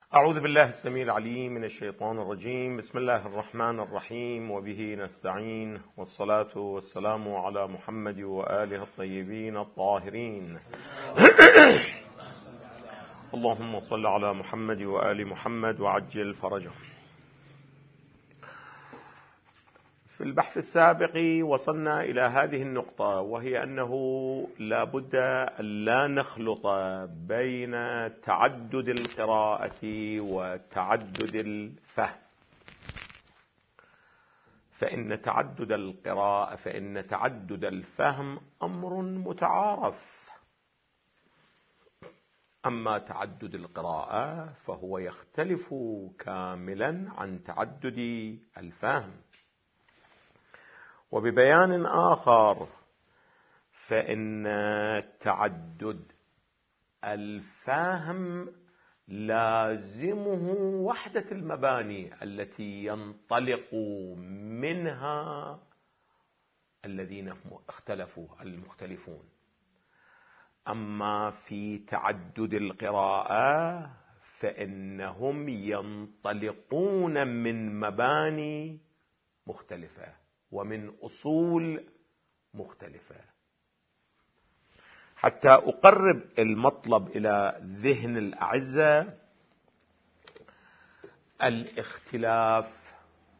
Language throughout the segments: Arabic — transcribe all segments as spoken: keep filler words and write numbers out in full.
أعوذ بالله السميع العليم من الشيطان الرجيم. بسم الله الرحمن الرحيم، وبه نستعين، والصلاة والسلام على محمد وآله الطيبين الطاهرين. اللهم صل على محمد وآل محمد وعجل فرجهم. في البحث السابق وصلنا إلى هذه النقطة، وهي أنه لا بد أن لا نخلط بين تعدد القراءة وتعدد الفهم، فإن تعدد القراءة فإن تعدد الفهم أمر متعارف، أما تعدد القراءة فهو يختلف كاملا عن تعدد الفهم. وببيان آخر، فإن تعدد الفهم لازمه وحدة المباني التي ينطلق منها الذين اختلفوا المختلفون. أما في تعدد القراءة فإنهم ينطلقون من مباني مختلفة ومن أصول مختلفة. حتى أقرب المطلب إلى ذهن الأعزة، الاختلاف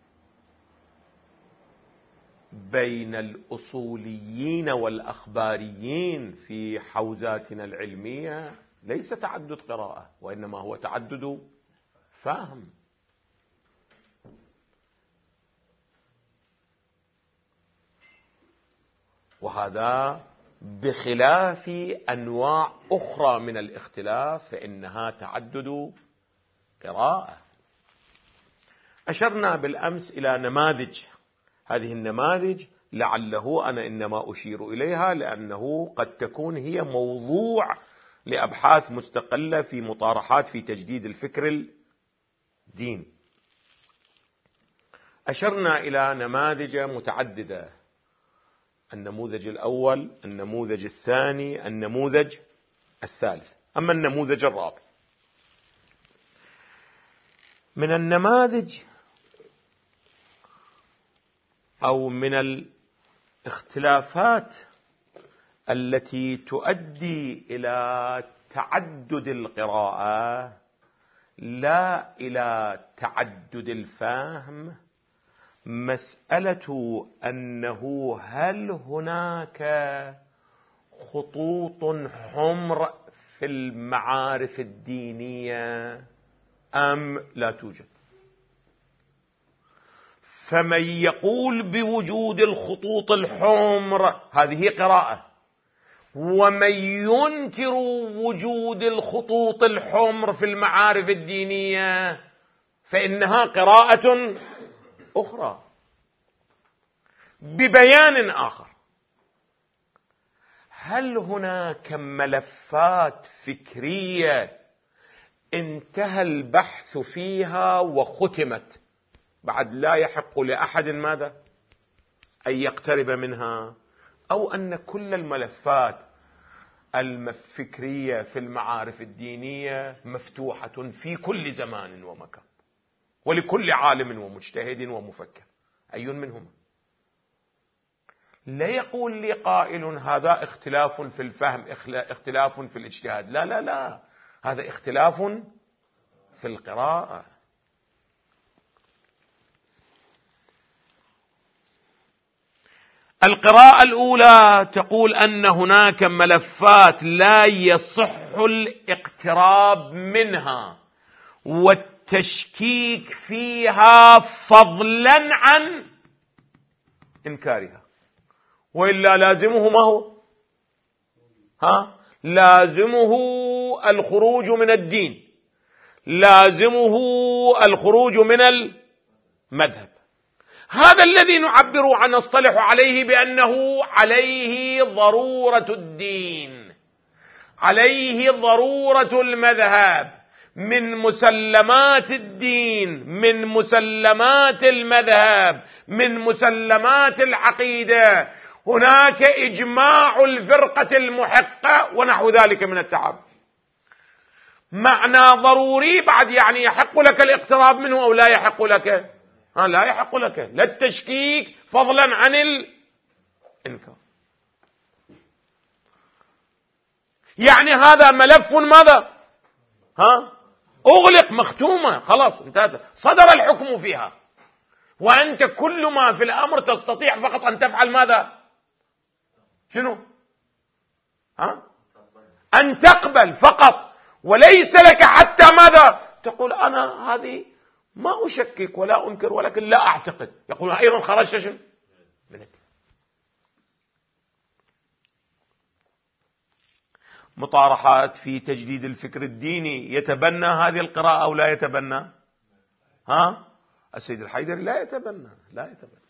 بين الأصوليين والأخباريين في حوزاتنا العلمية ليس تعدد قراءة، وإنما هو تعدد فهم. وهذا بخلاف أنواع أخرى من الاختلاف فإنها تعدد قراءة. أشرنا بالأمس إلى نماذج، هذه النماذج لعله أنا إنما أشير إليها لأنه قد تكون هي موضوع لأبحاث مستقلة في مطارحات في تجديد الفكر الديني. أشرنا إلى نماذج متعددة: النموذج الأول، النموذج الثاني، النموذج الثالث. أما النموذج الرابع، من النماذج أو من الاختلافات التي تؤدي إلى تعدد القراءة لا إلى تعدد الفهم، مسألة أنه هل هناك خطوط حمر في المعارف الدينية أم لا توجد. فمن يقول بوجود الخطوط الحمر هذه قراءة، ومن ينكر وجود الخطوط الحمر في المعارف الدينية فإنها قراءة أخرى. ببيان آخر، هل هناك ملفات فكرية انتهى البحث فيها وختمت بعد لا يحق لأحد ماذا؟ أن يقترب منها، أو أن كل الملفات الفكرية في المعارف الدينية مفتوحة في كل زمان ومكان ولكل عالم ومجتهد ومفكر؟ أي منهما؟ لا يقول لي قائل هذا اختلاف في الفهم، اختلاف في الاجتهاد. لا لا لا، هذا اختلاف في القراءة. القراءة الأولى تقول أن هناك ملفات لا يصح الاقتراب منها والتشكيك فيها فضلا عن إنكارها، وإلا لازمه ما هو؟ ها؟ لازمه الخروج من الدين، لازمه الخروج من المذهب. هذا الذي نعبر عن نصطلح عليه بأنه عليه ضرورة الدين، عليه ضرورة المذهب، من مسلمات الدين، من مسلمات المذهب، من مسلمات العقيدة. هناك إجماع الفرقة المحقة ونحو ذلك من التعب. معنى ضروري بعد يعني يحق لك الاقتراب منه أو لا يحق لك؟ ها لا يحق لك، لا التشكيك فضلا عن الإنكار. يعني هذا ملف ماذا؟ ها أغلق، مختومة، خلاص انتهت، صدر الحكم فيها، وأنت كل ما في الأمر تستطيع فقط أن تفعل ماذا؟ شنو؟ ها؟ أن تقبل فقط، وليس لك حتى ماذا؟ تقول أنا هذه ما أشكك ولا أنكر ولكن لا أعتقد. يقول أيضا خرجت شنو؟ من الدين. مطارحات في تجديد الفكر الديني، يتبنى هذه القراءة أو لا يتبنى؟ ها؟ السيد الحيدري لا يتبنى، لا يتبنى.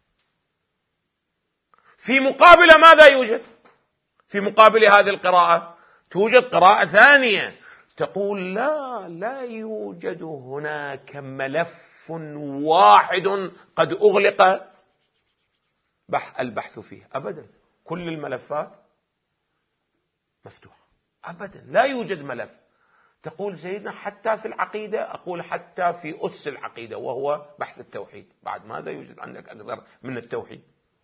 في مقابل ماذا يوجد؟ في مقابل هذه القراءة توجد قراءة ثانية تقول لا لا يوجد هناك ملف واحد قد أغلق بح البحث فيه، أبدا، كل الملفات مفتوحة، أبدا لا يوجد ملف. تقول سيدنا حتى في العقيدة، أقول حتى في أس العقيدة وهو بحث التوحيد، بعد ماذا يوجد عندك أكثر من التوحيد؟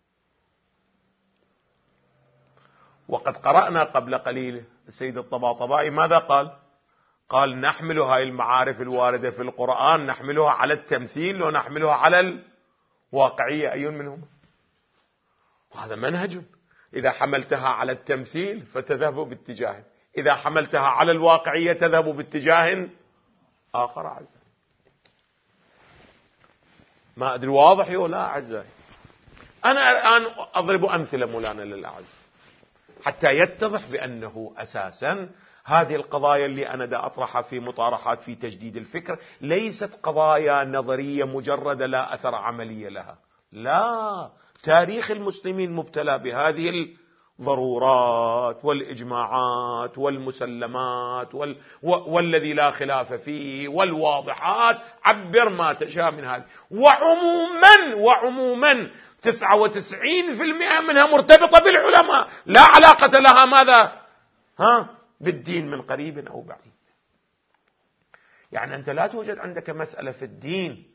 وقد قرأنا قبل قليل السيد الطباطبائي ماذا قال؟ قال نحمل هاي المعارف الواردة في القرآن نحملها على التمثيل ونحملها على الواقعية، أي منهم؟ وهذا منهج، إذا حملتها على التمثيل فتذهب باتجاه، إذا حملتها على الواقعية تذهب باتجاه آخر. أعزائي ما أدري واضح ولا لا أعزائي؟ أنا الآن أضرب أمثلة مولانا للأعز حتى يتضح بأنه أساسا هذه القضايا اللي أنا دا أطرحها في مطارحات في تجديد الفكر ليست قضايا نظرية مجردة لا أثر عملية لها، لا، تاريخ المسلمين مبتلى بهذه الضرورات والإجماعات والمسلمات وال... والذي لا خلاف فيه والواضحات، عبر ما تشاء من هذه، وعموما وعموما تسعة وتسعين بالمئة منها مرتبطة بالعلماء، لا علاقة لها ماذا؟ ها؟ بالدين من قريب أو بعيد. يعني أنت لا توجد عندك مسألة في الدين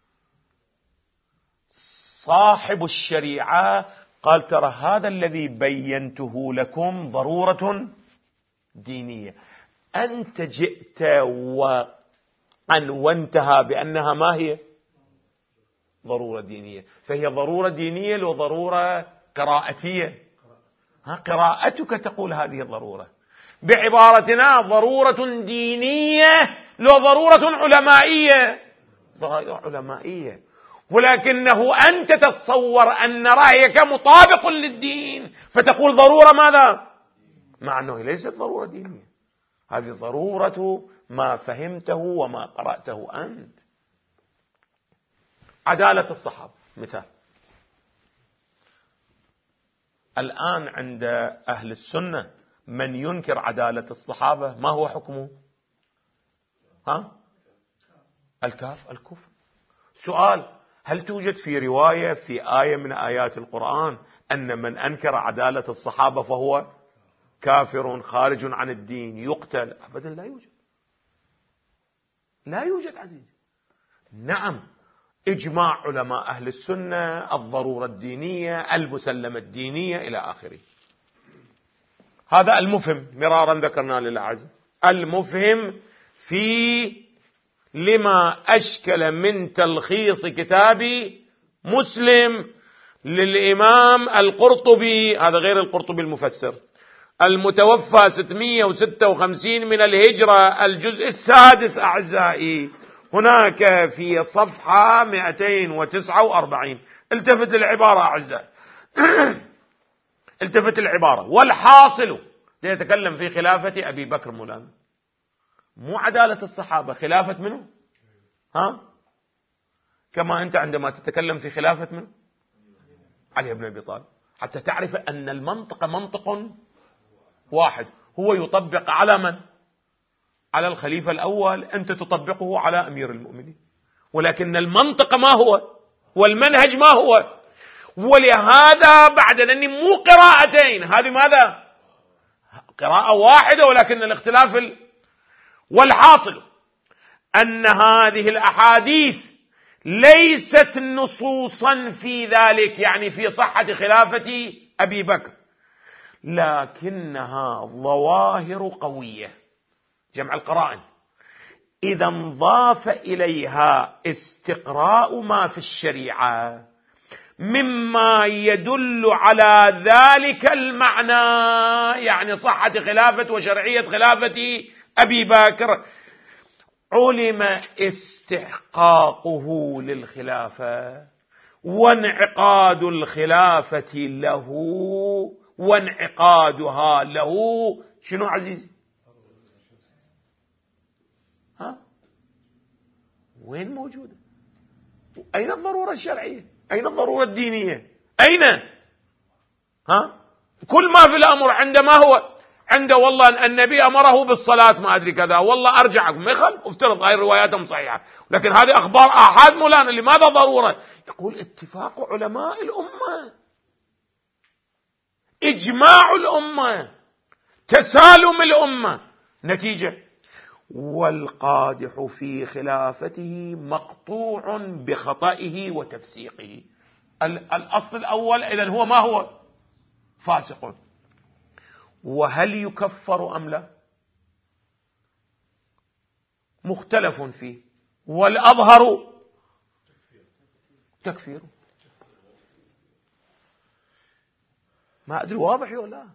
صاحب الشريعة قال ترى هذا الذي بينته لكم ضرورة دينية، أنت جئت وأن وانتهى بأنها ما هي ضرورة دينية، فهي ضرورة دينية لو ضرورة قراءتية، ها قراءتك تقول هذه الضرورة، بعبارتنا ضرورة دينية لو ضرورة علمائية، ضرورة علمائية، ولكنه أنت تتصور أن رأيك مطابق للدين فتقول ضرورة ماذا؟ مع أنه ليست ضرورة دينية، هذه ضرورة ما فهمته وما قرأته أنت. عدالة الصحابة مثال، الآن عند أهل السنة من ينكر عدالة الصحابة ما هو حكمه؟ ها؟ الكاف الكفر. سؤال، هل توجد في رواية في آية من آيات القرآن أن من أنكر عدالة الصحابة فهو كافر خارج عن الدين يقتل؟ أبدا لا يوجد، لا يوجد عزيزي. نعم، إجماع علماء أهل السنة، الضرورة الدينية، المسلمة الدينية إلى آخره. هذا المفهم، مرارا ذكرنا للأعز، المفهم في لما أشكل من تلخيص كتاب مسلم للإمام القرطبي، هذا غير القرطبي المفسر، المتوفى ستمائة وستة وخمسين من الهجرة، الجزء السادس أعزائي، هناك في صفحة مئتين وتسعة وأربعين. التفت العبارة أعزائي التفت العبارة. والحاصل يتكلم في خلافة أبي بكر مولانا، مو عدالة الصحابة، خلافة منه؟ ها؟ كما أنت عندما تتكلم في خلافة منه؟ علي بن أبي طالب، حتى تعرف أن المنطق منطق واحد، هو يطبق على من؟ على الخليفة الأول، أنت تطبقه على أمير المؤمنين، ولكن المنطق ما هو؟ والمنهج ما هو؟ ولهذا بعد أنني مو قراءتين، هذه ماذا؟ قراءة واحدة ولكن الاختلاف ال... والحاصل أن هذه الأحاديث ليست نصوصا في ذلك، يعني في صحة خلافة أبي بكر، لكنها ظواهر قوية، جمع القرائن. إذا انضاف إليها استقراء ما في الشريعة مما يدل على ذلك المعنى، يعني صحة خلافة وشرعية خلافة أبي بكر، علم استحقاقه للخلافة وانعقاد الخلافة له وانعقادها له. شنو عزيزي؟ ها؟ وين موجودة؟ أين الضرورة الشرعية؟ أين الضرورة الدينية؟ أين؟ ها؟ كل ما في الأمر عندما هو عنده والله أن النبي أمره بالصلاة ما أدري كذا، والله أرجعكم ما يخل، افترض هاي رواياتهم صحيحة، لكن هذه أخبار آحاد مولانا، لماذا ضرورة؟ يقول اتفاق علماء الأمة، إجماع الأمة، تسالم الأمة، نتيجة والقادح في خلافته مقطوع بخطئه وتفسيقه. الأصل الأول إذن هو ما هو؟ فاسق. وهل يكفر أم لا؟ مختلف فيه، والأظهر تكفيره. ما أدري واضح ولا لا؟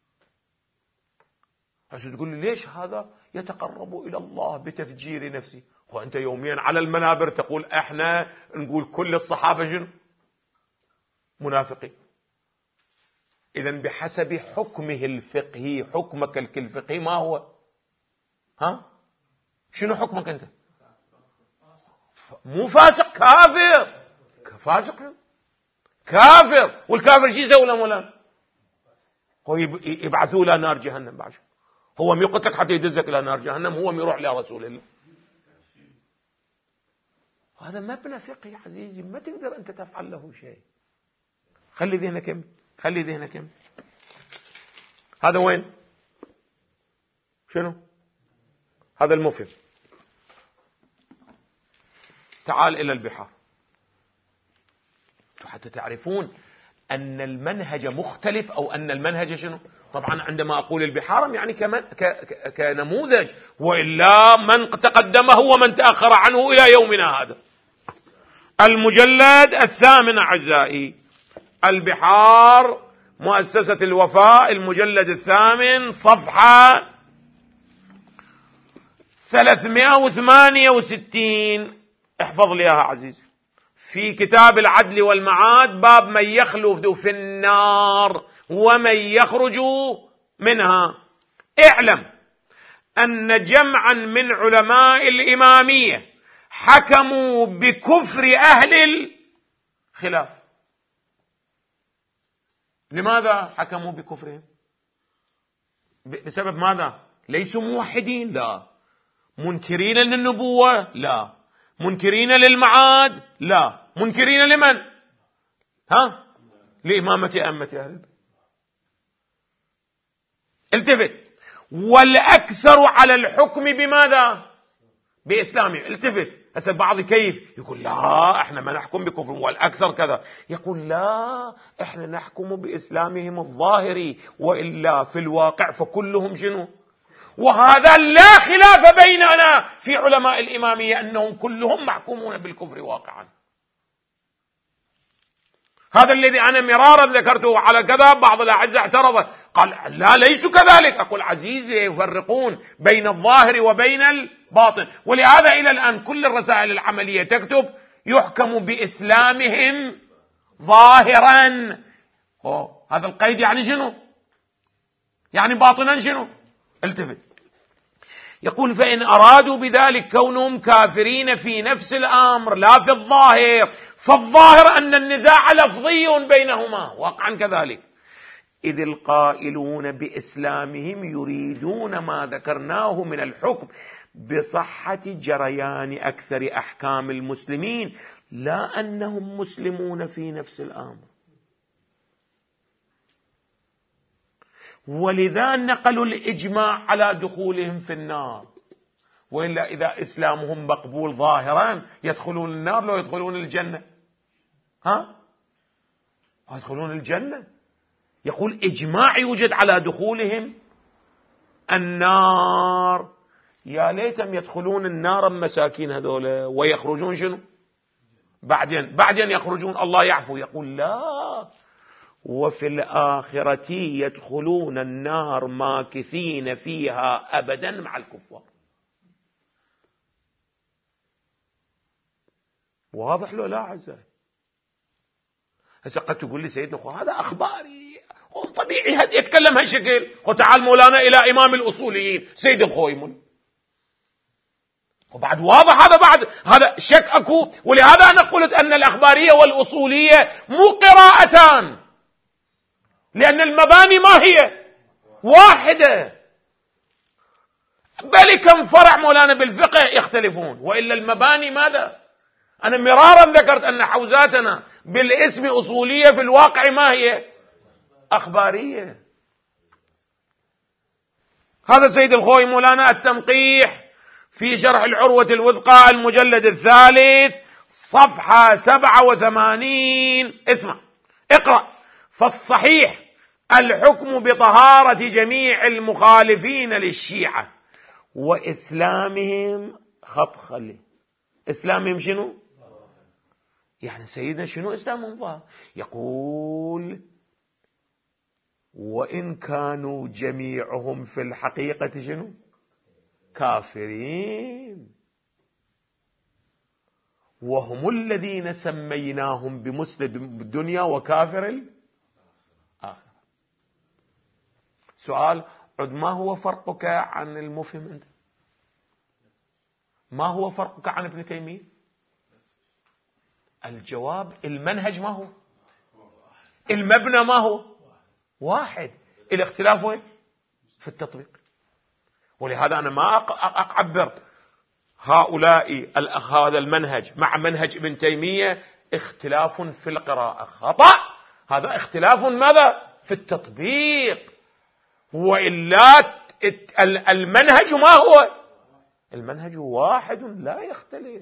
عشان تقول لي ليش هذا يتقرب إلى الله بتفجير نفسه؟ وأنت يوميا على المنابر تقول احنا نقول كل الصحابة شنو؟ منافقين. إذن بحسب حكمه الفقهي، حكمك الفقهي ما هو؟ ها؟ شنو حكمك أنت؟ مو فاسق، كافر. فاسق كافر. والكافر شو يسوي له مولانا؟ هو يبعثوا له نار جهنم بعد. هو ميقتلك حتى يدزك إلى نار جهنم، هو ميروح لرسول الله. هذا مبنى فقهي عزيزي، ما تقدر أنت تفعل له شيء. خلي ذهنك كم خلي ذهنك كم هذا وين؟ شنو؟ هذا المفهم. تعال إلى البحار حتى تعرفون أن المنهج مختلف، أو أن المنهج شنو؟ طبعا عندما أقول البحار يعني كمن ك... كنموذج، وإلا من تقدمه ومن تأخر عنه إلى يومنا هذا. المجلد الثامن أعزائي، البحار، مؤسسة الوفاء، المجلد الثامن، صفحة ثلاثمائة وثمانية وستين. احفظ لي اياها عزيزي، في كتاب العدل والمعاد، باب من يخلد في النار ومن يخرج منها. اعلم أن جمعا من علماء الإمامية حكموا بكفر أهل الخلاف. لماذا حكموا بكفرهم؟ بسبب ماذا؟ ليسوا موحدين؟ لا. منكرين للنبوة؟ لا. منكرين للمعاد؟ لا. منكرين لمن؟ ها؟ لإمامة أئمة أهل البيت. التفت. والأكثر على الحكم بماذا؟ بإسلامهم. التفت. هسه بعض كيف يقول لا احنا ما نحكم بكفرهم والأكثر كذا، يقول لا احنا نحكم بإسلامهم الظاهري، وإلا في الواقع فكلهم شنو؟ وهذا لا خلاف بيننا في علماء الإمامية أنهم كلهم محكومون بالكفر واقعا. هذا الذي أنا مرارا ذكرته على كذا، بعض الأعزاء اعترض قال لا ليسوا كذلك. أقول عزيزي يفرقون بين الظاهر وبين الباطن، ولهذا إلى الآن كل الرسائل العملية تكتب يحكم بإسلامهم ظاهرا. أوه. هذا القيد يعني شنو؟ يعني باطنا شنو؟ التفت. يقول فإن أرادوا بذلك كونهم كافرين في نفس الأمر لا في الظاهر، فالظاهر أن النزاع لفظي بينهما واقعا كذلك، إذ القائلون بإسلامهم يريدون ما ذكرناه من الحكم بصحة جريان أكثر أحكام المسلمين، لا أنهم مسلمون في نفس الأمر. ولذا نقلوا الإجماع على دخولهم في النار. وإلا إذا إسلامهم مقبول ظاهرا يدخلون النار لو يدخلون الجنة؟ ها؟ يدخلون الجنة. يقول إجماع يوجد على دخولهم النار. يا ليتهم يدخلون النار مساكين هذول ويخرجون شنو؟ بعدين بعدين يخرجون الله يعفو. يقول لا، وفي الآخرة يدخلون النار ماكثين فيها أبدا مع الكفار. واضح له لا أعزائي؟ هسه قد تقول لي سيدنا أخو هذا أخباري طبيعي يتكلم هالشكل. وتعال مولانا إلى إمام الأصوليين سيد الخويمون، وبعد واضح هذا بعد هذا شك أكو. ولهذا أنا قلت أن الأخبارية والأصولية مو قراءتان، لأن المباني ما هي واحدة، بل كم فرع مولانا بالفقه يختلفون، وإلا المباني ماذا؟ أنا مرارا ذكرت أن حوزاتنا بالاسم أصولية، في الواقع ما هي؟ أخبارية. هذا سيد الخوي مولانا التنقيح في شرح العروة الوثقى المجلد الثالث صفحة سبعة وثمانين. اسمع اقرأ: فالصحيح الحكم بطهارة جميع المخالفين للشيعة وإسلامهم خط خلي. إسلامهم شنو؟ يعني سيدنا شنو إسلامهم ظاهر؟ يقول: وإن كانوا جميعهم في الحقيقة شنو؟ كافرين، وهم الذين سميناهم بمسلم الدنيا وكافر الآخرة. سؤال: عد ما هو فرقك عن المفهم أنت؟ ما هو فرقك عن ابن تيمية؟ الجواب: المنهج ما هو، المبنى ما هو، واحد. الاختلاف وين؟ في التطبيق. ولهذا أنا ما أعبر هؤلاء هذا المنهج مع منهج ابن تيمية اختلاف في القراءة، خطأ. هذا اختلاف ماذا؟ في التطبيق. وإلا المنهج ما هو؟ المنهج واحد لا يختلف.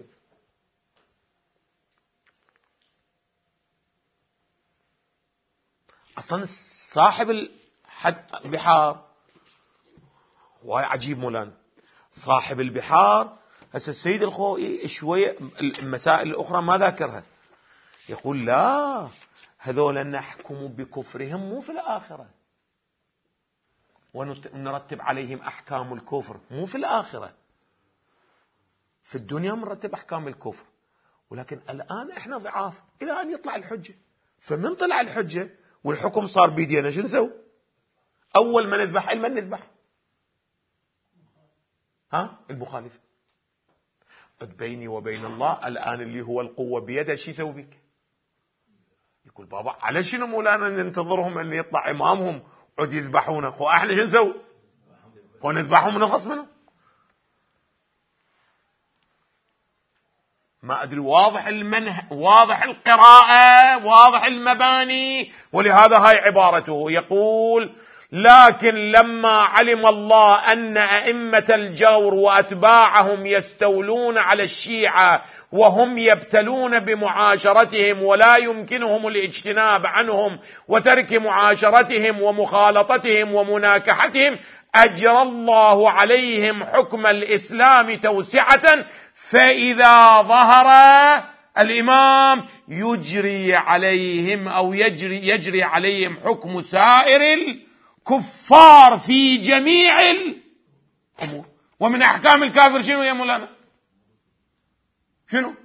أصلا صاحب البحار وهي عجيب مولانا، صاحب البحار هسه السيد الخوئي شوية المسائل الأخرى ما ذاكرها، يقول لا، هذول نحكم بكفرهم مو في الآخرة، ونرتب عليهم أحكام الكفر مو في الآخرة، في الدنيا مرتب أحكام الكفر، ولكن الآن إحنا ضعاف إلى أن يطلع الحجة. فمن طلع الحجة والحكم صار بيدينا شو نسوي؟ أول ما نذبح المن نذبح ها المخالف. بيني وبين الله الآن اللي هو القوة بيده شو يسوي بك؟ يقول بابا على شنو مولانا ننتظرهم أن يطلع إمامهم عد يذبحونه؟ خو احنا شو نسوي؟ خو نذبحهم وننقص منهم؟ ما أدري. واضح المنهج، واضح القراءة، واضح المباني. ولهذا هاي عبارته يقول: لكن لما علم الله أن أئمة الجور وأتباعهم يستولون على الشيعة وهم يبتلون بمعاشرتهم ولا يمكنهم الاجتناب عنهم وترك معاشرتهم ومخالطتهم ومناكحتهم، أجرى الله عليهم حكم الإسلام توسعة، فإذا ظهر الإمام يجري عليهم أو يجري, يجري عليهم حكم سائر الكفار في جميع الأمور. ومن أحكام الكافر شنو يا مولانا؟ شنو؟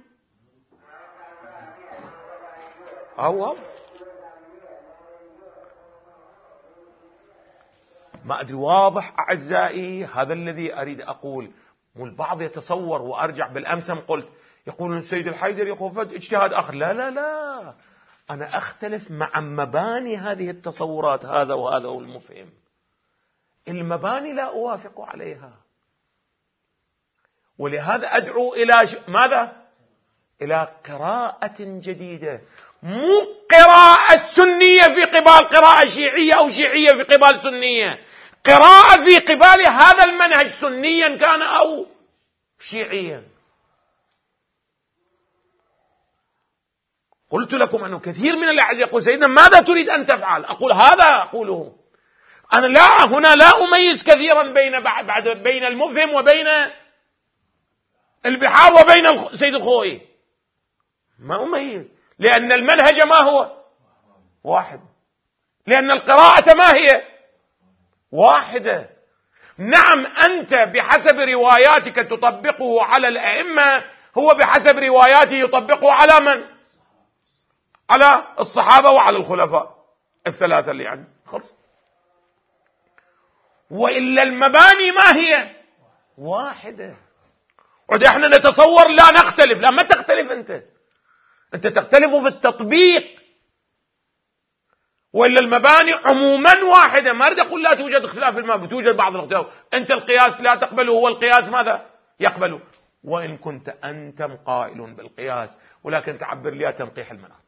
أو ما أدري. واضح أعزائي؟ هذا الذي أريد أقول. والبعض يتصور، وأرجع بالأمسم قلت يقولون السيد الحيدر يخوفت اجتهاد آخر. لا لا لا، أنا أختلف مع مباني هذه التصورات، هذا وهذا هو المفهم. المباني لا أوافق عليها، ولهذا أدعو إلى ش... ماذا؟ إلى قراءة جديدة، مو قراءة سنية في قبال قراءة شيعية أو شيعية في قبال سنية، قراءة في قبال هذا المنهج سنيا كان أو شيعيا. قلت لكم أنه كثير من الأعز يقول سيدنا ماذا تريد أن تفعل؟ أقول هذا أقوله أنا، لا هنا لا أميز كثيرا بين بعد بين المفهم وبين البحار وبين سيد الخوئي، ما أميز، لأن المنهج ما هو واحد، لأن القراءة ما هي واحدة. نعم أنت بحسب رواياتك تطبقه على الأئمة، هو بحسب رواياته يطبقه على من؟ على الصحابة وعلى الخلفاء الثلاثة اللي عندي، خلص. وإلا المباني ما هي واحدة. ونحن نتصور لا نختلف، لا ما تختلف أنت أنت تختلف في التطبيق، وإلا المباني عموما واحدة. ما أريد أقول لا توجد اختلاف في المباني، توجد بعض الاختلاف، أنت القياس لا تقبله، هو القياس ماذا يقبله؟ وإن كنت أنت قائل بالقياس، ولكن تعبر لي تنقيح المناط،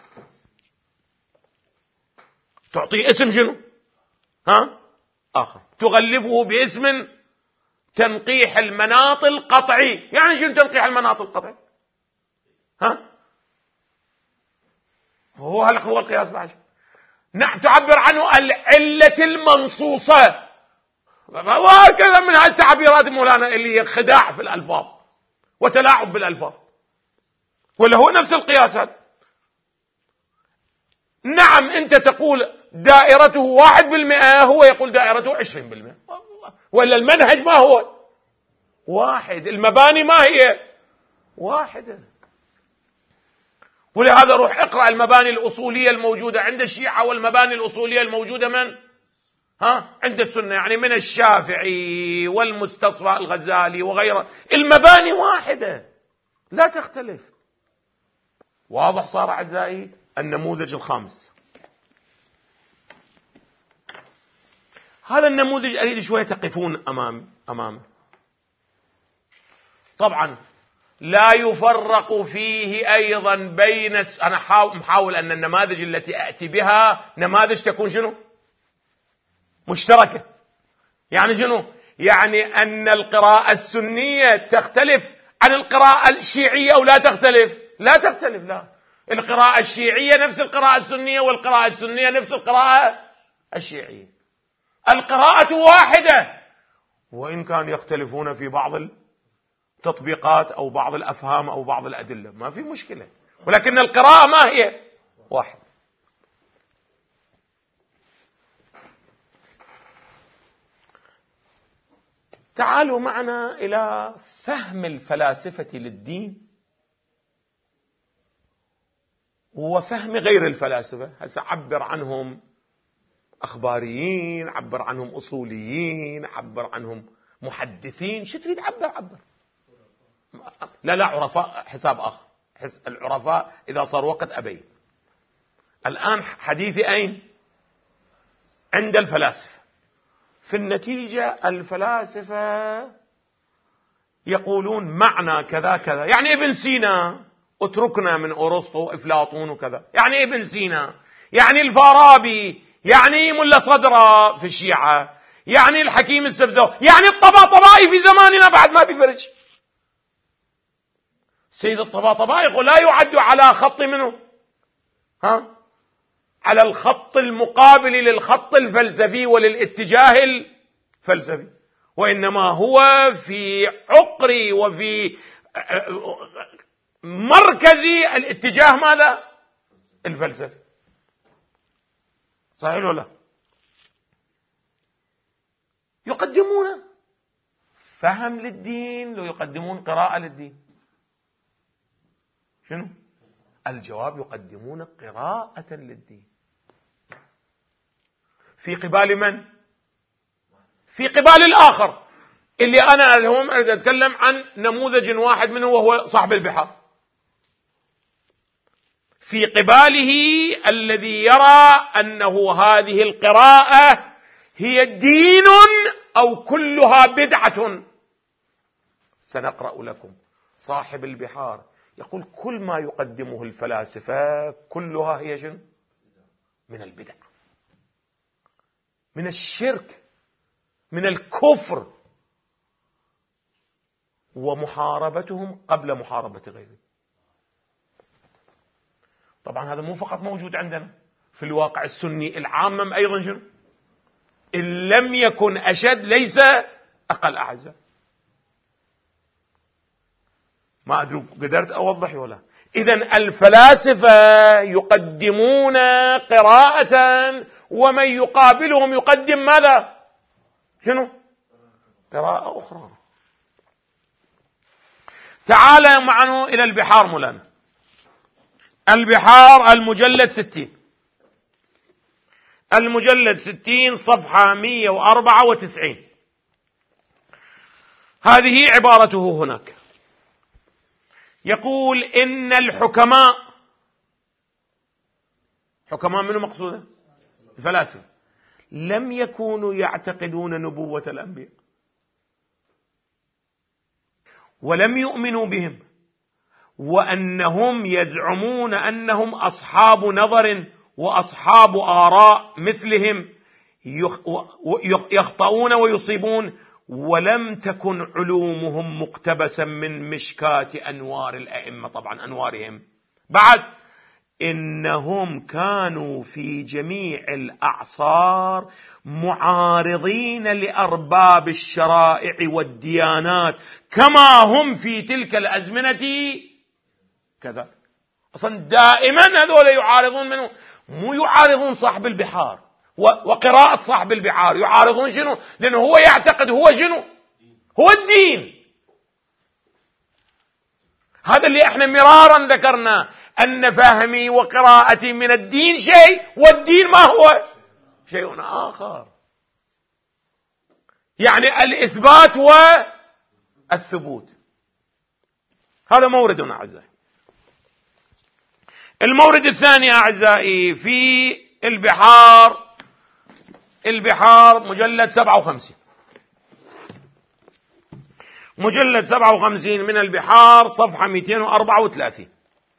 تعطيه اسم شنو؟ ها؟ آخر، تغلفه باسم تنقيح المناط القطعي. يعني شنو تنقيح المناط القطعي؟ ها؟ هو هل هو القياس بعد؟ نعم، تعبر عنه العلة المنصوصة، وهكذا من هذه التعبيرات مولانا اللي هي خداع في الألفاظ وتلاعب بالألفاظ، ولا هو نفس القياسات. نعم أنت تقول دائرته واحد بالمئة، هو يقول دائرته عشرين بالمئة، ولا المنهج ما هو واحد، المباني ما هي واحدة. ولهذا روح اقرأ المباني الأصولية الموجودة عند الشيعة والمباني الأصولية الموجودة من؟ ها؟ عند السنة، يعني من الشافعي والمستصفى الغزالي وغيره، المباني واحدة لا تختلف. واضح صار أعزائي؟ النموذج الخامس، هذا النموذج أريد شوية تقفون أمام أمامه. طبعا لا يفرق فيه أيضا بين الس... أنا محاول أن النماذج التي أأتي بها نماذج تكون شنو؟ مشتركة. يعني شنو؟ يعني أن القراءة السنية تختلف عن القراءة الشيعية أو لا تختلف؟ لا تختلف، لا. القراءة الشيعية نفس القراءة السنية، والقراءة السنية نفس القراءة الشيعية. القراءة واحدة، وإن كان يختلفون في بعض التطبيقات أو بعض الأفهام أو بعض الأدلة، ما في مشكلة، ولكن القراءة ما هي واحدة. تعالوا معنا إلى فهم الفلاسفة للدين وفهم غير الفلاسفة. هسه عبر عنهم أخباريين، عبر عنهم أصوليين، عبر عنهم محدثين، شو تريد عبر عبر لا لا عرفاء حساب آخر، العرفاء إذا صار وقت أبين. الآن حديثي أين؟ عند الفلاسفة. في النتيجة الفلاسفة يقولون معنى كذا كذا، يعني ابن سينا، اتركنا من أرسطو أفلاطون وكذا، يعني ابن سينا، يعني الفارابي، يعني ملا صدرة في الشيعة، يعني الحكيم السبزوي، يعني الطباطبائي في زماننا بعد ما بيفرج. سيد الطباطبائي يقول لا يعد على خط منه، ها، على الخط المقابل للخط الفلسفي وللاتجاه الفلسفي، وإنما هو في عقري وفي مركزي الاتجاه ماذا؟ الفلسفي. صحيح ولا لا؟ يقدمون فهم للدين لو يقدمون قراءة للدين؟ شنو؟ الجواب يقدمون قراءة للدين. في قبال من؟ في قبال الآخر اللي أنا اليوم أريد أتكلم عن نموذج واحد منه وهو صاحب البحار. في قباله الذي يرى أنه هذه القراءة هي دين أو كلها بدعة. سنقرأ لكم صاحب البحار يقول كل ما يقدمه الفلاسفة كلها هي شنو؟ من البدع، من الشرك، من الكفر. ومحاربتهم قبل محاربة غيرهم. طبعا هذا مو فقط موجود عندنا، في الواقع السني العامم أيضا شنو؟ إن لم يكن أشد ليس أقل أعزاء. ما أدري قدرت أوضح ولا. إذن الفلاسفة يقدمون قراءة، ومن يقابلهم يقدم ماذا؟ شنو؟ قراءة أخرى. تعال معنا إلى البحار مولانا. البحار المجلد ستين، المجلد ستين صفحة مئة وأربعة وتسعين. هذه عبارته هناك، يقول إن الحكماء، حكماء منو مقصوده؟ الفلاسفة، لم يكونوا يعتقدون نبوة الأنبياء، ولم يؤمنوا بهم، وأنهم يزعمون أنهم أصحاب نظر وأصحاب آراء مثلهم يخطئون ويصيبون، ولم تكن علومهم مقتبسا من مشكاة أنوار الأئمة، طبعا أنوارهم. بعد إنهم كانوا في جميع الأعصار معارضين لأرباب الشرائع والديانات كما هم في تلك الأزمنة كذا. أصلا دائما هذول يعارضون منه، مو يعارضون صاحب البحار وقراءة صاحب البحار، يعارضون شنو؟ لأنه هو يعتقد هو شنو؟ هو الدين. هذا اللي احنا مرارا ذكرنا، أن فهمي وقراءتي من الدين شيء، والدين ما هو شيء آخر. يعني الإثبات والثبوت. هذا موردنا أعزائي. المورد الثاني أعزائي في البحار، البحار مجلد سبعة وخمسين، مجلد سبعة وخمسين من البحار صفحة مئتين وأربعة وثلاثين.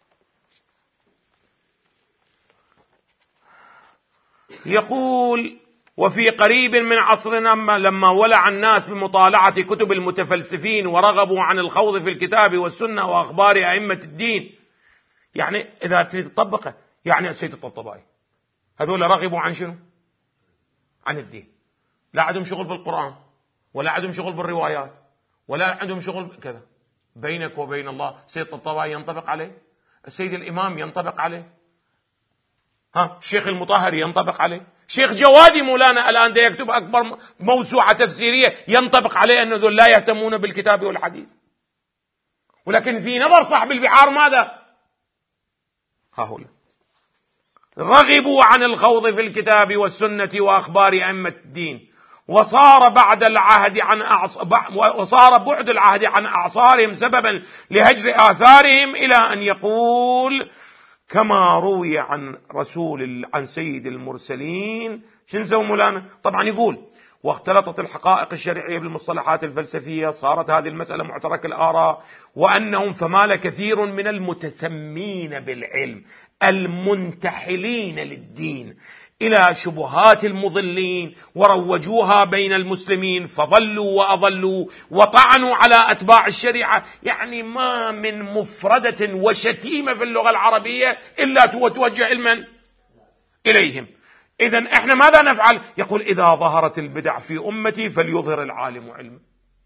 يقول: وفي قريب من عصرنا لما ولع الناس بمطالعة كتب المتفلسفين ورغبوا عن الخوض في الكتاب والسنة وأخبار أئمة الدين، يعني إذا تريد تطبقه، يعني السيد الطبطبائي هذول رغبوا عن شنو؟ عن الدين. لا عندهم شغل بالقرآن، ولا عندهم شغل بالروايات، ولا عندهم شغل كذا. بينك وبين الله السيد الطبطبائي ينطبق عليه، السيد الإمام ينطبق عليه، ها الشيخ المطهري ينطبق عليه، شيخ جوادي مولانا الآن ده يكتب أكبر موسوعة تفسيرية ينطبق عليه أن ذول لا يهتمون بالكتاب والحديث. ولكن في نظر صاحب البحار ماذا؟ هؤلاء رغبوا عن الخوض في الكتاب والسنة وأخبار أئمة الدين، وصار بعد العهد عن أعص... وصار بعد العهد عن أعصارهم سببا لهجر آثارهم، إلى أن يقول كما روي عن رسول عن سيد المرسلين. شنسوا مولانا؟ طبعا يقول: واختلطت الحقائق الشرعية بالمصطلحات الفلسفية، صارت هذه المسألة معترك الآراء، وأنهم فمال كثير من المتسمين بالعلم المنتحلين للدين إلى شبهات المضلين، وروجوها بين المسلمين فضلوا وأضلوا وطعنوا على أتباع الشريعة. يعني ما من مفردة وشتيمة في اللغة العربية إلا توجه علما إليهم. إذن إحنا ماذا نفعل؟ يقول: إذا ظهرت البدع في أمتي فليظهر العالم علما.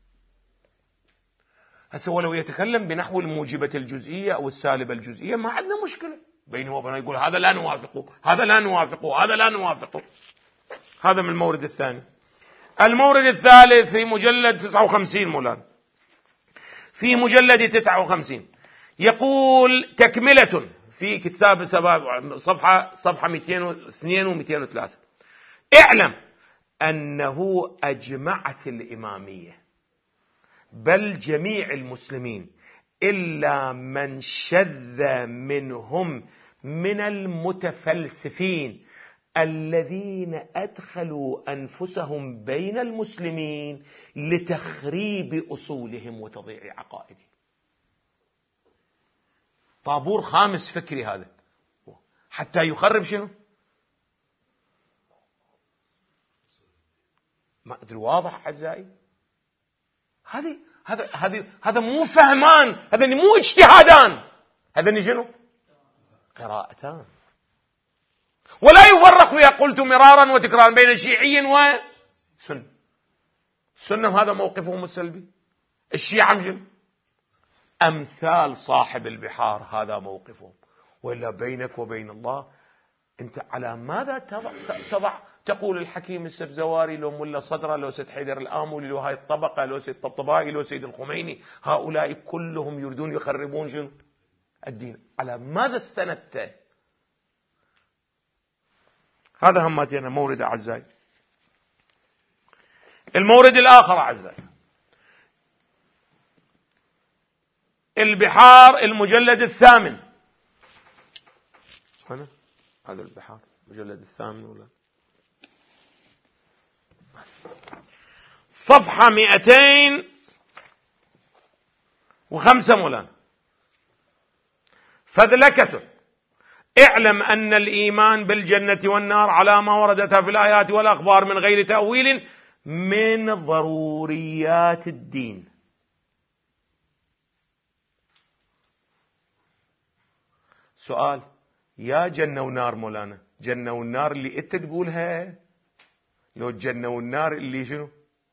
هسه ولو يتكلم بنحو الموجبة الجزئية أو السالبة الجزئية ما عندنا مشكلة بينه وبينه، يقول هذا لا نوافقه، هذا لا نوافقه، هذا لا نوافقه. هذا من المورد الثاني. المورد الثالث في مجلد تسعة وخمسين مولانا، في مجلد تسعة وخمسين يقول تكملة في كتاب سباب صفحة صفحة مئتين واثنين ومئتين وثلاثة: اعلم أنه أجمعت الإمامية بل جميع المسلمين إلا من شذ منهم من المتفلسفين الذين أدخلوا أنفسهم بين المسلمين لتخريب أصولهم وتضييع عقائدهم. طابور خامس فكري هذا، حتى يخرب شنو؟ ما أدري واضح أعزائي؟ هذه هذا هذا هذا مو فهمان، هذا مو اجتهادان، هذا شنو؟ قراءتان. ولا يفرق فيها، قلت مرارا وتكرارا، بين شيعي وسني. السنة هذا موقفهم السلبي، الشيعة شنو؟ أمثال صاحب البحار هذا موقفهم. وإلا بينك وبين الله أنت على ماذا تضع, تضع تقول الحكيم السبزواري لو ملا صدرة لو سيد حيدر الآمولي لو هاي الطبقة لو سيد طبطبائي لو سيد الخميني، هؤلاء كلهم يريدون يخربون شنو؟ الدين. على ماذا استندت؟ هذا هماتي أنا مورد أعزائي. المورد الآخر أعزائي، البحار المجلد الثامن. هنا هذا البحار المجلد الثامن ولا صفحة مئتين وخمسة مولانا. فذلكة اعلم أن الإيمان بالجنة والنار على ما وردتها في الآيات والأخبار من غير تأويل من ضروريات الدين. سؤال، يا جنة ونار مولانا، جنة والنار اللي انت تقولها لو الجنة والنار اللي شنو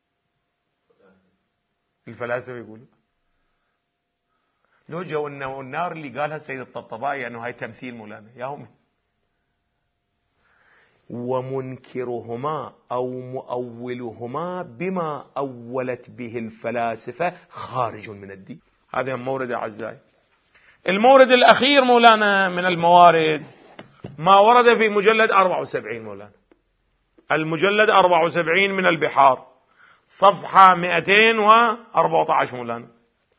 الفلاسفة يقولوا؟ لو جنة والنار اللي قالها السيد الطبطبائي انه هاي تمثيل مولانا يا هم. ومنكرهما او مؤولهما بما اولت به الفلاسفة خارج من الدين. هذا مورد اعزائي. المورد الأخير مولانا من الموارد ما ورد في مجلد أربعة وسبعين مولانا، المجلد أربعة وسبعين من البحار صفحة مئتين وأربعة عشر مولانا.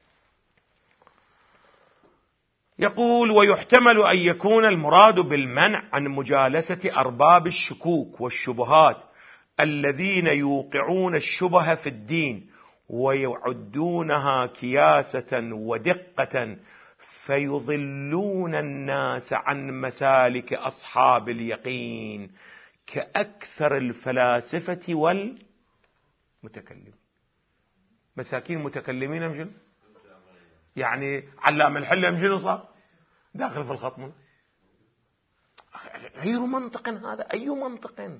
يقول: ويحتمل أن يكون المراد بالمنع عن مجالسة أرباب الشكوك والشبهات الذين يوقعون الشبه في الدين ويعدونها كياسة ودقة فيضلون الناس عن مسالك أصحاب اليقين كأكثر الفلاسفة والمتكلمين. مساكين متكلمين أمجل يعني علام الحل أمجل صار داخل في الخط. غير منطق هذا، أي منطق؟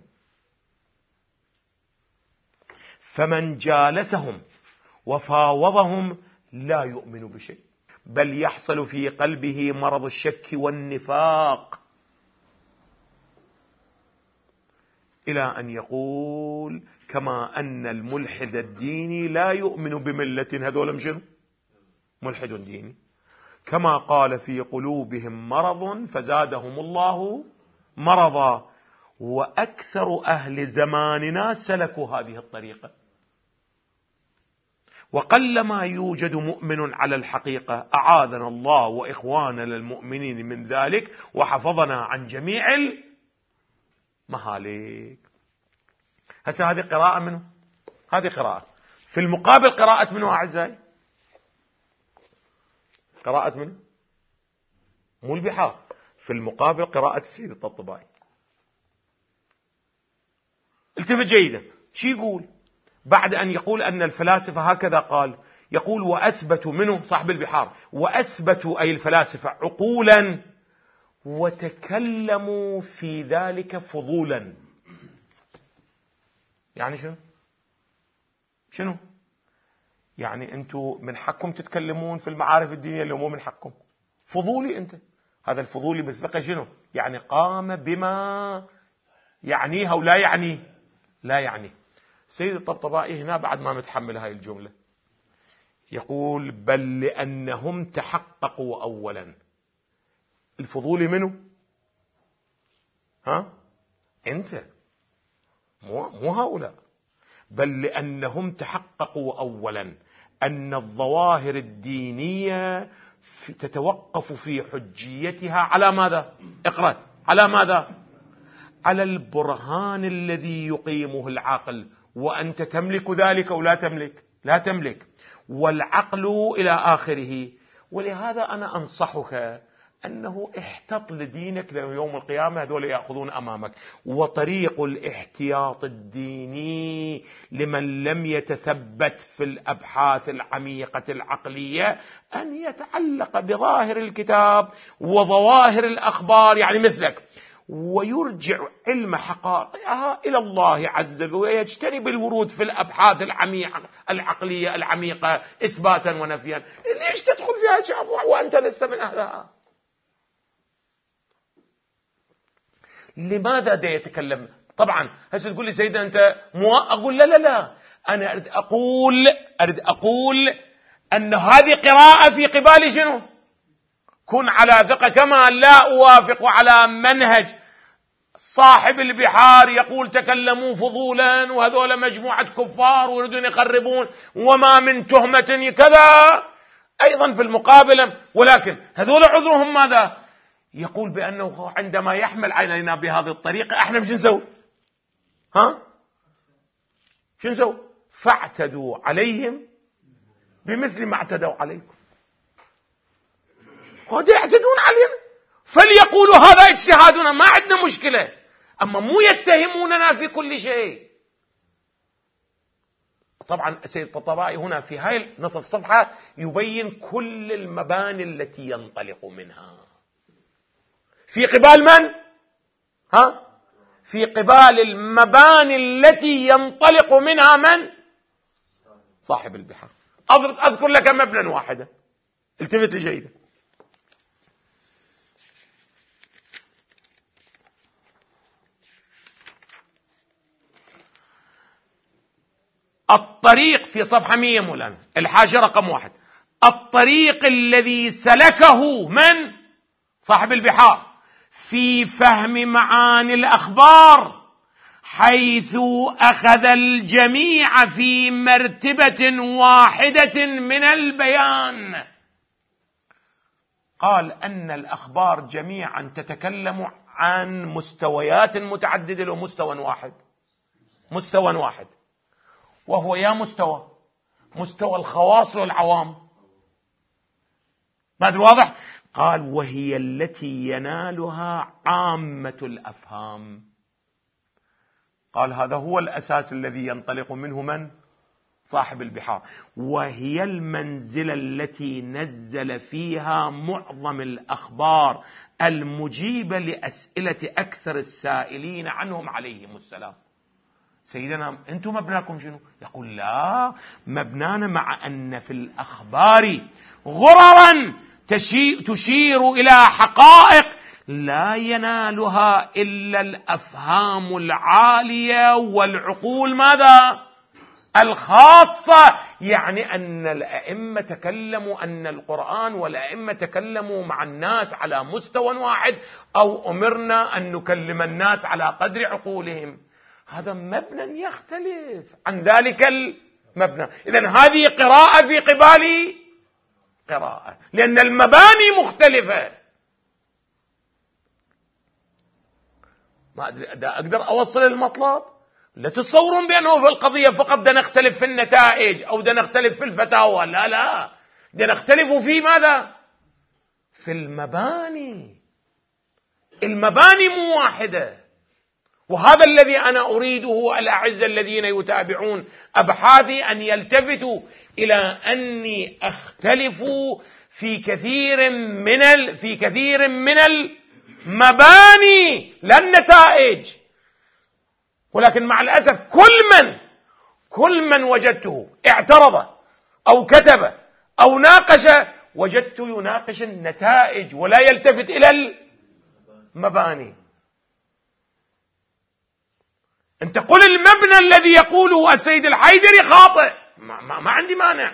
فمن جالسهم وفاوضهم لا يؤمن بشيء، بل يحصل في قلبه مرض الشك والنفاق، إلى أن يقول كما أن الملحد الديني لا يؤمن بملة، هذول مشنو؟ ملحد ديني. كما قال في قلوبهم مرض فزادهم الله مرضا، وأكثر أهل زماننا سلكوا هذه الطريقة. وقلما يوجد مؤمن على الحقيقة، أعاذنا الله وإخواننا المؤمنين من ذلك وحفظنا عن جميع المهالك. هسه هذه قراءة منه، هذه قراءة. في المقابل قراءة منه أعزائي، قراءة منه مو البحار، في المقابل قراءة السيد الطبطبائي. التفت جيدا، شو يقول بعد أن يقول أن الفلاسفة هكذا قال؟ يقول: وأثبتوا منه صاحب البحار، وأثبتوا أي الفلاسفة عقولا وتكلموا في ذلك فضولا. يعني شنو؟ شنو؟ يعني أنتم من حقكم تتكلمون في المعارف الدينية اللي مو من حقكم، فضولي أنت. هذا الفضولي بالفقه شنو؟ يعني قام بما يعنيها ولا يعنيه، لا يعنيه. سيد الطبطبائي هنا بعد ما متحمل هاي الجملة يقول: بل لأنهم تحققوا أولا. الفضولي منه؟ ها؟ أنت، مو, مو هؤلاء. بل لأنهم تحققوا أولا أن الظواهر الدينية تتوقف في حجيتها على ماذا؟ اقرأ. على ماذا؟ على البرهان الذي يقيمه العقل، وأنت تملك ذلك أو لا تملك؟ لا تملك. والعقل إلى آخره. ولهذا أنا أنصحك أنه احتط لدينك ليوم القيامة، هذول يأخذون أمامك. وطريق الاحتياط الديني لمن لم يتثبت في الأبحاث العميقة العقلية أن يتعلق بظاهر الكتاب وظواهر الأخبار، يعني مثلك، ويرجع علم حقائقها إلى الله عز وجل، ويجتنب الورود في الأبحاث العميقة العقلية العميقة إثباتا ونفيا. ليش تدخل فيها شافع وأنت لست من أهلها؟ لماذا دا يتكلم؟ طبعا هسه تقول لي سيدنا أنت مو، أقول لا لا لا، أنا أريد أقول أريد أقول أن هذه قراءة في قبال شنو؟ كن على ثقة، كما لا أوافق على منهج صاحب البحار يقول تكلموا فضولا وهذول مجموعة كفار ويريدون يخربون وما من تهمة كذا، أيضا في المقابلة. ولكن هذول عذرهم ماذا؟ يقول بأنه عندما يحمل علينا بهذه الطريقة احنا مش نسوي؟ ها؟ شو نسوي؟ فاعتدوا عليهم بمثل ما اعتدوا عليكم. قد يعتدون علينا فليقولوا هذا اجتهادنا، ما عندنا مشكلة، أما مو يتهموننا في كل شيء. طبعا سيد الطبطبائي هنا في هاي نصف صفحة يبين كل المباني التي ينطلق منها في قبال من؟ ها؟ في قبال المباني التي ينطلق منها من؟ صاحب البحار. أذكر لك مبنى واحدا، التفت لي جيدا. الطريق في صفحة مية مولانا، الحاشية رقم واحد، الطريق الذي سلكه من؟ صاحب البحار في فهم معاني الأخبار، حيث أخذ الجميع في مرتبة واحدة من البيان. قال أن الأخبار جميعا تتكلم عن مستويات متعددة لو مستوى واحد، مستوى واحد، وهو يا مستوى مستوى الخواص والعوام. ما أدري واضح؟ قال وهي التي ينالها عامة الأفهام. قال هذا هو الأساس الذي ينطلق منه من؟ صاحب البحار، وهي المنزلة التي نزل فيها معظم الأخبار المجيبة لأسئلة أكثر السائلين عنهم عليهم السلام. سيدنا أنتم مبناكم شنو؟ يقول لا، مبنانا مع أن في الأخبار غررا تشير إلى حقائق لا ينالها إلا الأفهام العالية والعقول ماذا؟ الخاصة. يعني أن الأئمة تكلموا، أن القرآن والأئمة تكلموا مع الناس على مستوى واحد، أو أمرنا أن نكلم الناس على قدر عقولهم. هذا مبنى يختلف عن ذلك المبنى. إذن هذه قراءة في قبال قراءة، لأن المباني مختلفة. ما أدري أقدر أوصل المطلب؟ لا تتصورون بأنه في القضية فقط دا نختلف في النتائج أو دا نختلف في الفتاوى، لا لا، دا نختلف في ماذا؟ في المباني. المباني مو واحدة. وهذا الذي أنا أريده الأعزة الذين يتابعون أبحاثي أن يلتفتوا إلى أني أختلف في كثير من ال... في كثير من المباني لا النتائج. ولكن مع الأسف كل من كل من وجدته اعترض أو كتب أو ناقش وجدت يناقش النتائج ولا يلتفت إلى المباني. أنت قل المبنى الذي يقوله السيد الحيدري خاطئ، ما, ما, ما عندي مانع،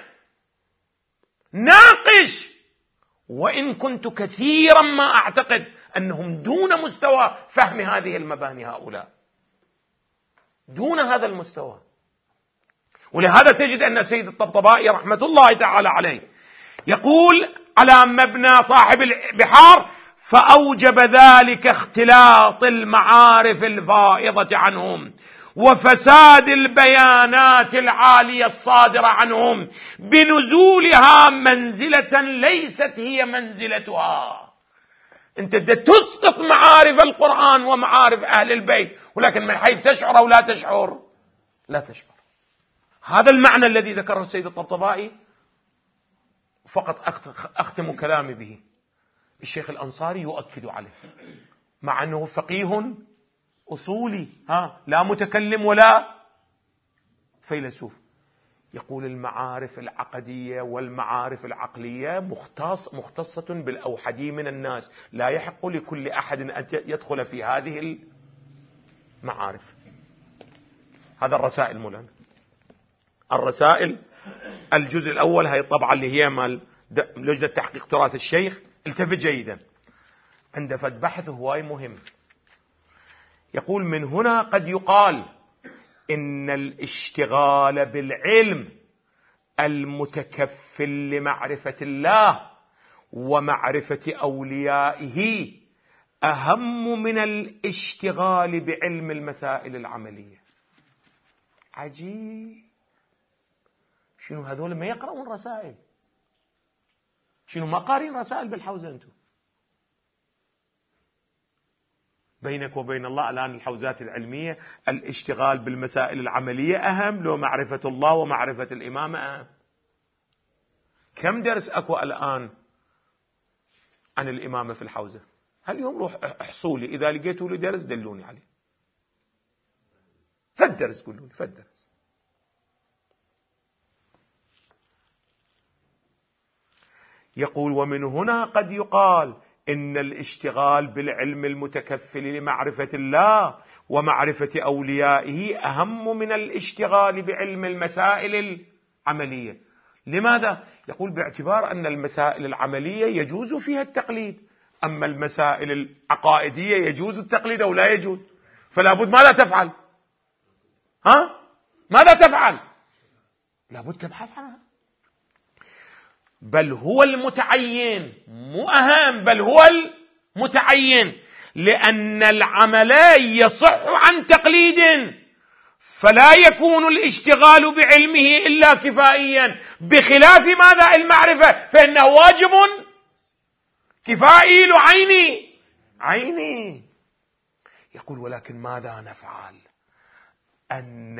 ناقش. وإن كنت كثيرا ما أعتقد أنهم دون مستوى فهم هذه المباني، هؤلاء دون هذا المستوى. ولهذا تجد أن السيد الطبطبائي رحمة الله تعالى عليه يقول على مبنى صاحب البحار: فأوجب ذلك اختلاط المعارف الفائضة عنهم وفساد البيانات العالية الصادرة عنهم بنزولها منزلة ليست هي منزلتها. أنت تسقط معارف القرآن ومعارف أهل البيت، ولكن من حيث تشعر أو لا تشعر لا تشعر. هذا المعنى الذي ذكره السيد الطبطبائي. فقط أختم كلامي به. الشيخ الأنصاري يؤكد عليه مع أنه فقيه أصولي، ها لا متكلم ولا فيلسوف، يقول المعارف العقدية والمعارف العقلية مختص مختصة بالأوحدي من الناس، لا يحق لكل أحد أن يدخل في هذه المعارف. هذا الرسائل مولانا، الرسائل الجزء الأول، هي طبعا اللي هي مال لجنة تحقيق تراث الشيخ. التفت جيدا، عند فد بحث هواي مهم. يقول من هنا قد يقال إن الاشتغال بالعلم المتكفل لمعرفة الله ومعرفة أوليائه أهم من الاشتغال بعلم المسائل العملية. عجيب، شنو هذول ما يقرؤون رسائل؟ شنو ما قارين رسائل بالحوزة أنتم؟ بينك وبين الله الآن الحوزات العلمية الاشتغال بالمسائل العملية أهم لو معرفة الله ومعرفة الإمامة أهم. كم درس أكو الآن عن الإمامة في الحوزة؟ هل يوم روح احصوا لي، إذا لقيتوا لي درس دلوني عليه. فد درس قولوا لي، فد درس. يقول ومن هنا قد يقال إن الاشتغال بالعلم المتكفل لمعرفة الله ومعرفة أوليائه أهم من الاشتغال بعلم المسائل العملية. لماذا؟ يقول باعتبار أن المسائل العملية يجوز فيها التقليد، أما المسائل العقائدية يجوز التقليد أو لا يجوز. فلا بد ماذا تفعل؟ ها؟ ماذا تفعل؟ لا بد تبحث عنها. بل هو المتعين، مو أهم، بل هو المتعين، لأن العمل يصح عن تقليد، فلا يكون الاشتغال بعلمه إلا كفائيا، بخلاف ماذا؟ المعرفة، فإنه واجب كفائي لعيني عيني. يقول ولكن ماذا نفعل؟ أن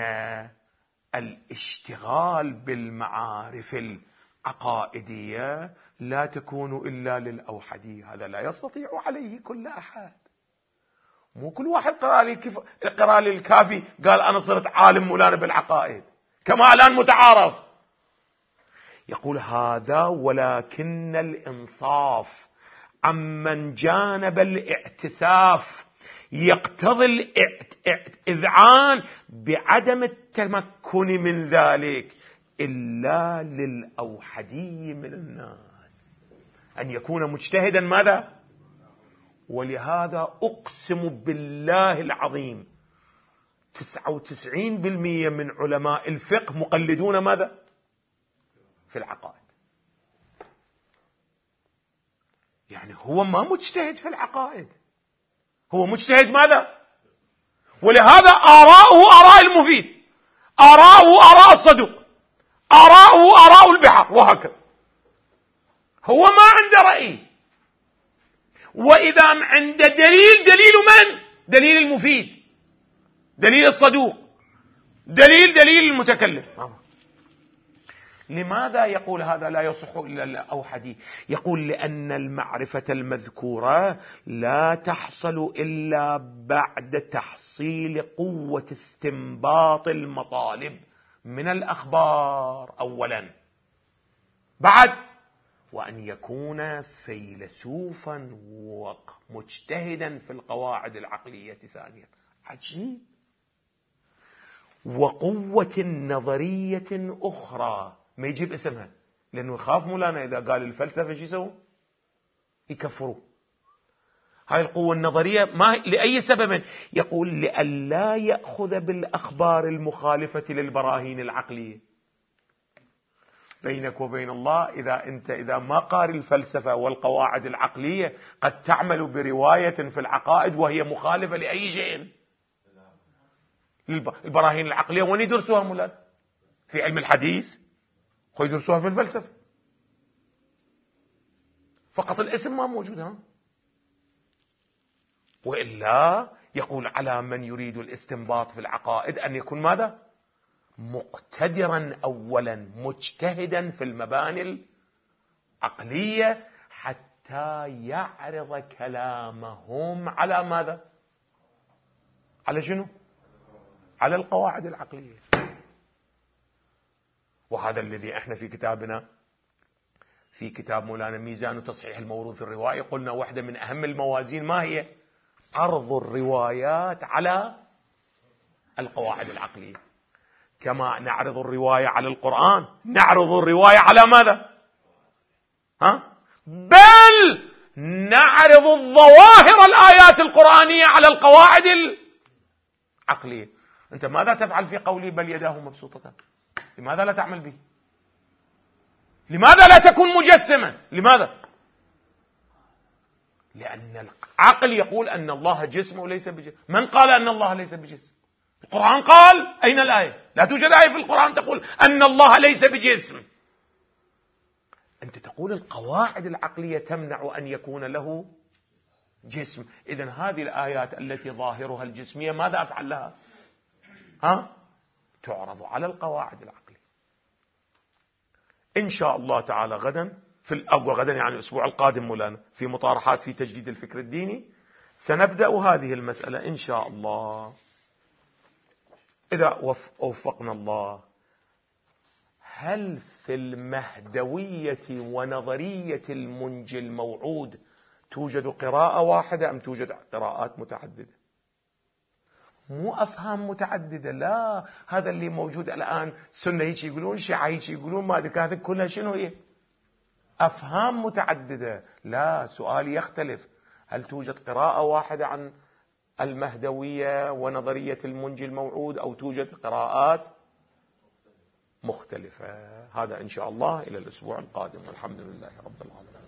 الاشتغال بالمعارف عقائدية لا تكون إلا للأوحدي، هذا لا يستطيع عليه كل أحد. مو كل واحد قرأ لي كيف قرأ لي الكافي قال أنا صرت عالم مولانا بالعقائد كما الآن متعارف. يقول هذا ولكن الإنصاف عمن جانب الاعتساف يقتضي الإذعان بعدم التمكن من ذلك إلا للأوحدي من الناس، أن يكون مجتهدا ماذا؟ ولهذا أقسم بالله العظيم تسعة وتسعين بالمئة من علماء الفقه مقلدون ماذا؟ في العقائد. يعني هو ما مجتهد في العقائد، هو مجتهد ماذا؟ ولهذا آراؤه آراء المفيد، آراؤه آراء الصدوق، آراؤه آراء البحر، وهكذا. هو ما عنده رأي، وإذا عنده دليل، دليل من؟ دليل المفيد، دليل الصدوق، دليل دليل المتكلم. لماذا يقول هذا لا يصح إلا الأوحدي؟ يقول لأن المعرفة المذكورة لا تحصل إلا بعد تحصيل قوة استنباط المطالب من الأخبار أولا، بعد وأن يكون فيلسوفا ومجتهدا في القواعد العقلية ثانيا. عجيب. وقوة نظرية أخرى ما يجيب اسمها، لأنه يخاف مولانا إذا قال الفلسفة شو يسوي؟ يكفروا. هاي القوة النظرية ما لأي سبب؟ يقول لئلا يأخذ بالأخبار المخالفة للبراهين العقلية. بينك وبين الله إذا أنت إذا ما قارئ الفلسفة والقواعد العقلية قد تعمل برواية في العقائد وهي مخالفة لأي شيء. البراهين العقلية وين يدرسوها مولانا؟ في علم الحديث، ويدرسوها في الفلسفة، فقط الاسم ما موجود. ها وإلا يقول على من يريد الاستنباط في العقائد أن يكون ماذا؟ مقتدرا أولا، مجتهدا في المباني العقلية حتى يعرض كلامهم على ماذا؟ على شنو؟ على القواعد العقلية. وهذا الذي احنا في كتابنا، في كتاب مولانا ميزان تصحيح الموروث الروائي، قلنا واحدة من أهم الموازين ما هي؟ عرض الروايات على القواعد العقلية. كما نعرض الرواية على القرآن، نعرض الرواية على ماذا؟ ها؟ بل نعرض الظواهر الآيات القرآنية على القواعد العقلية. أنت ماذا تفعل في قولي بل يداه مبسوطتان؟ لماذا لا تعمل به؟ لماذا لا تكون مجسما؟ لماذا؟ لأن العقل يقول أن الله جسم وليس بجسم. من قال أن الله ليس بجسم؟ القرآن قال. أين الآية؟ لا توجد آية في القرآن تقول أن الله ليس بجسم. أنت تقول القواعد العقلية تمنع أن يكون له جسم. إذن هذه الآيات التي ظاهرها الجسمية ماذا أفعل لها؟ ها؟ تعرض على القواعد العقلية. إن شاء الله تعالى غدا في الأول، غدا يعني الأسبوع القادم مولانا، في مطارحات في تجديد الفكر الديني سنبدأ هذه المسألة إن شاء الله إذا وفقنا الله. هل في المهدوية ونظرية المنجي الموعود توجد قراءة واحدة أم توجد قراءات متعددة؟ مو أفهام متعددة، لا. هذا اللي موجود الآن، سنة هيك يقولون، شيعة هيك يقولون، ما أدري هذا كلها شنو هي؟ أفهام متعددة. لا، سؤالي يختلف. هل توجد قراءة واحدة عن المهدوية ونظرية المنجي الموعود أو توجد قراءات مختلفة؟ هذا إن شاء الله إلى الأسبوع القادم، والحمد لله رب العالمين.